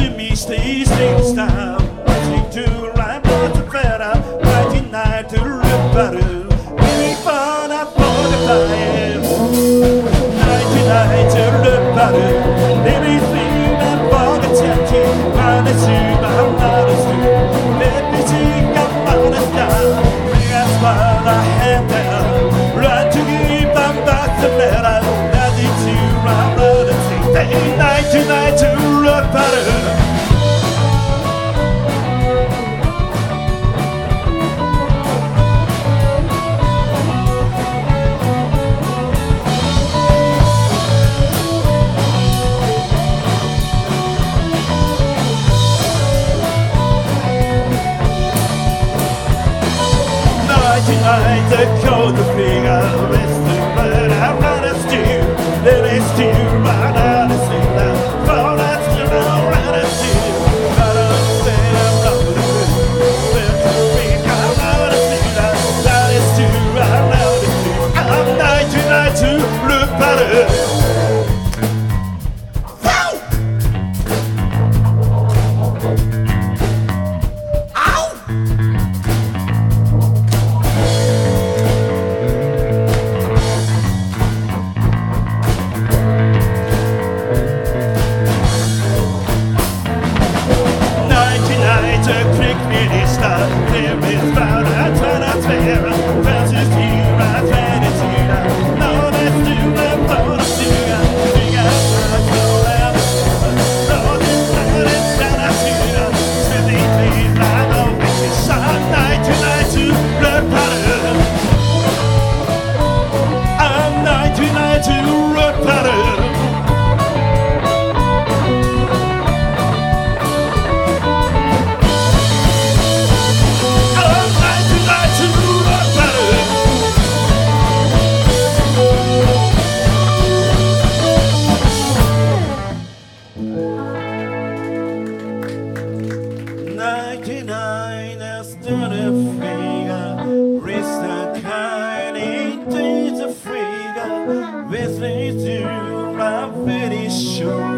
Misty stings down, listening to rhyme but the better, 99 to look better, really fun up for the time. 99 to look better, anything that for the tempting, run a zoom, I'm not a zoom, let me sing, I'm on a star, that's what I had there, run to give, I'm back the better, nothing to run, run a zoom, 99 to look better. Tonight the cold figure is the bird I wanna steal. Let it steal, but I don't see that. For that's the road I don't steal. But I'm still I'm not the good. Let the figure I wanna see that. That is true, I know the truth. I'm 99 to look better. There is about a ton of fair versus here at Venezuela. No, let's do the bonus here. We got to out. No, this time it's Venezuela. Sending me right over to Sun 99 to Red Pattern. I'm 99 to Red Pattern. As to the figure, risk the kind into the figure, with me to my very sure.